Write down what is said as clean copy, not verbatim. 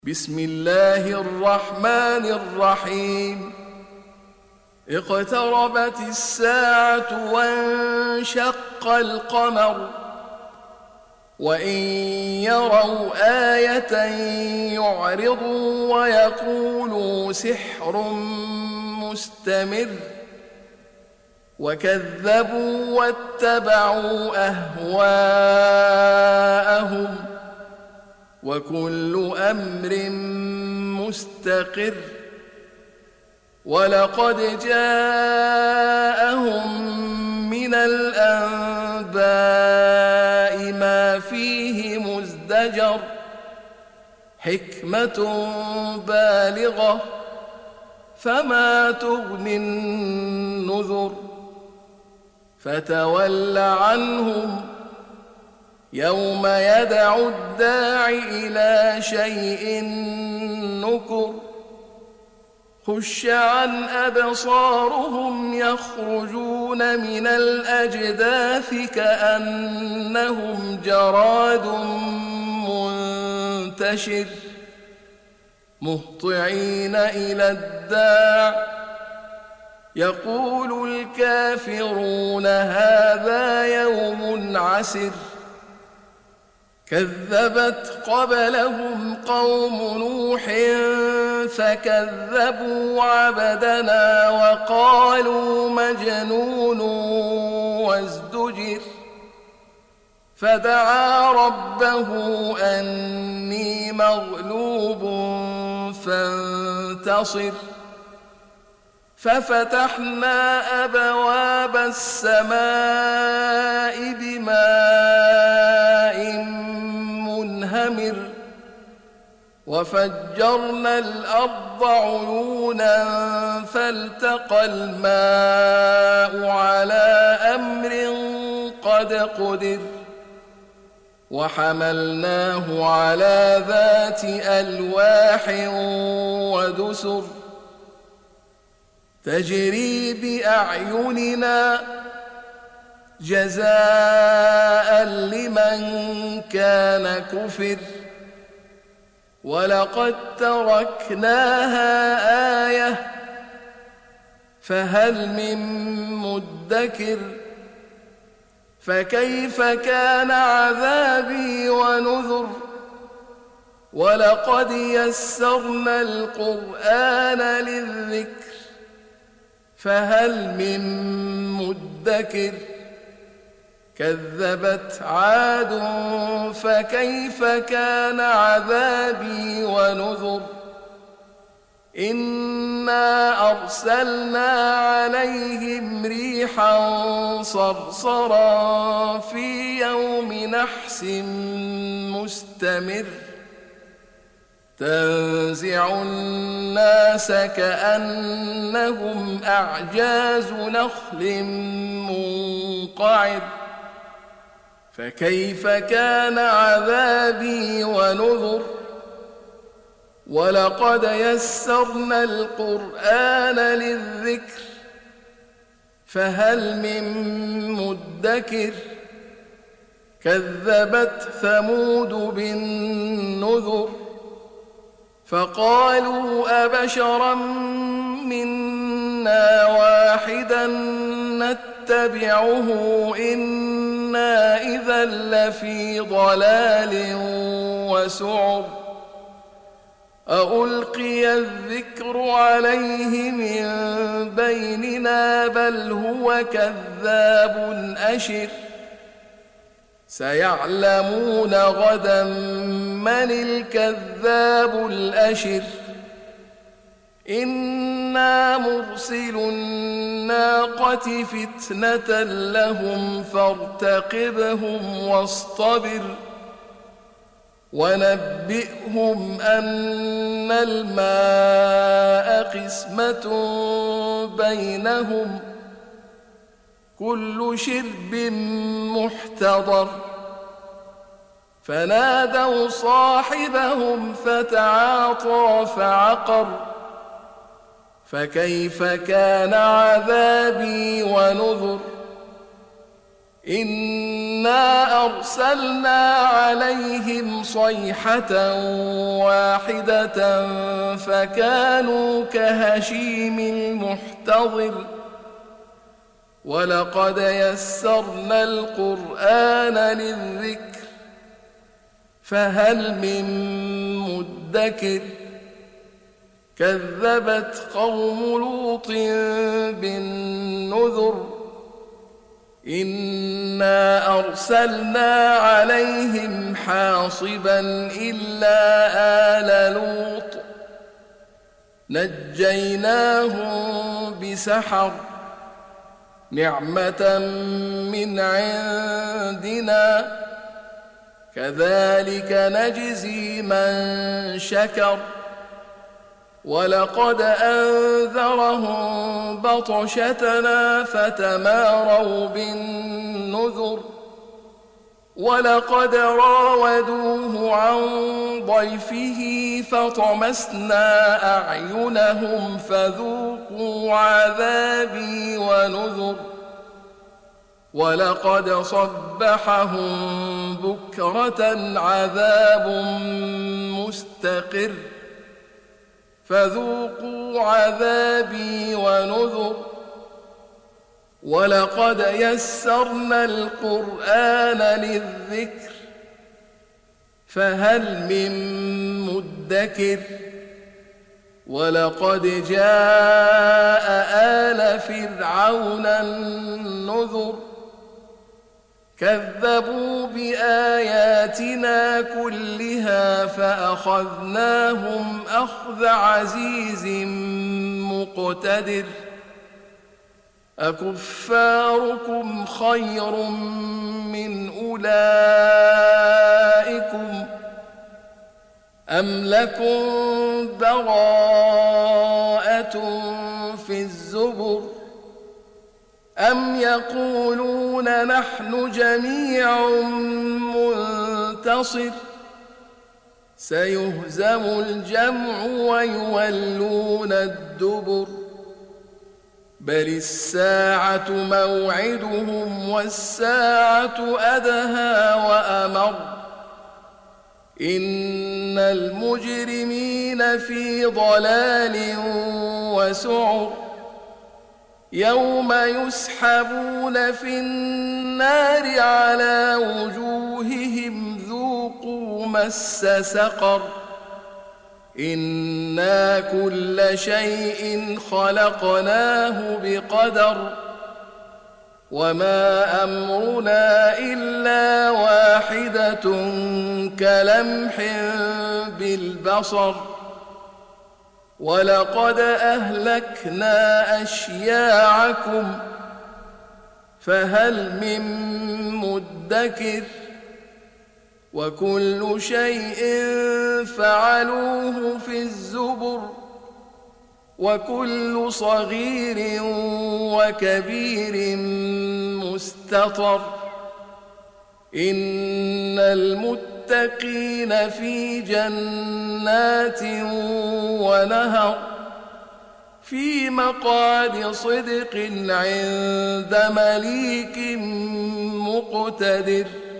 بسم الله الرحمن الرحيم. اقتربت الساعة وانشق القمر وإن يروا آية يعرضوا ويقولوا سحر مستمر وكذبوا واتبعوا أهواءهم وكل أمر مستقر ولقد جاءهم من الأنباء ما فيه مزدجر حكمة بالغة فما تغني النذر فتول عنهم يوم يدعو الداع إلى شيء نكر خش عن أبصارهم يخرجون من الأجداث كأنهم جراد منتشر مهطعين إلى الداع يقول الكافرون هذا يوم عسر كذبت قبلهم قوم نوح فكذبوا عبدنا وقالوا مجنون وازدجر فدعا ربه أني مغلوب فانتصر ففتحنا أبواب السماء بماء منهمر وفجرنا الأرض عيونا فالتقى الماء على أمر قد قدر وحملناه على ذات ألواح ودسر تجري بأعيننا جزاء لمن كان كفر ولقد تركناها آية فهل من مدكر فكيف كان عذابي ونذر ولقد يسرنا القرآن للذكر فهل من مدكر كذبت عاد فكيف كان عذابي ونذر إنا أرسلنا عليهم ريحا صرصرا في يوم نحس مستمر تنزع الناس كأنهم أعجاز نخل منقعر فكيف كان عذابي ونذر ولقد يسرنا القرآن للذكر فهل من مدكر كذبت ثمود بالنذر فقالوا أبشرا منا واحدا نتبعه إنا إذا لفي ضلال وسعر أألقي الذكر عليه من بيننا بل هو كذاب أشر سيعلمون غدا من الكذاب الأشر إنا مرسل الناقة فتنة لهم فارتقبهم واصطبر ونبئهم أن الماء قسمة بينهم كل شرب محتضر فنادوا صاحبهم فتعاطى فعقر فكيف كان عذابي ونذر إنا أرسلنا عليهم صيحة واحدة فكانوا كهشيم المحتضر ولقد يسرنا القرآن للذكر فهل من مدكر كذبت قوم لوط بالنذر إنا أرسلنا عليهم حاصبا إلا آل لوط نجيناهم بسحر نعمة من عندنا كذلك نجزي من شكر ولقد أنذرهم بطشتنا فتماروا بالنذر ولقد راودوه عن ضيفه فطمسنا أعينهم فذوقوا عذابي ونذر ولقد صبحهم بكرة عذاب مستقر فذوقوا عذابي ونذر ولقد يسرنا القرآن للذكر فهل من مدكر ولقد جاء آل فرعون النذر كذبوا بآياتنا كلها فأخذناهم أخذ عزيز مقتدر أكفاركم خير من أولئكم أم لكم براءة في الزبر أم يقولون نحن جميع منتصر سيهزم الجمع ويولون الدبر بل الساعة موعدهم والساعة أدهى وأمر إن المجرمين في ضلال وسعر يوم يسحبون في النار على وجوههم ذوقوا مس سقر إنا كل شيء خلقناه بقدر وما أمرنا إلا واحدة كلمح بالبصر ولقد أهلكنا أشياعكم فهل من مدكر وكل شيء فعلوه في الزبر وكل صغير وكبير مستطر إن المتقين في جنات ونهر في مقعد صدق عند مليك مقتدر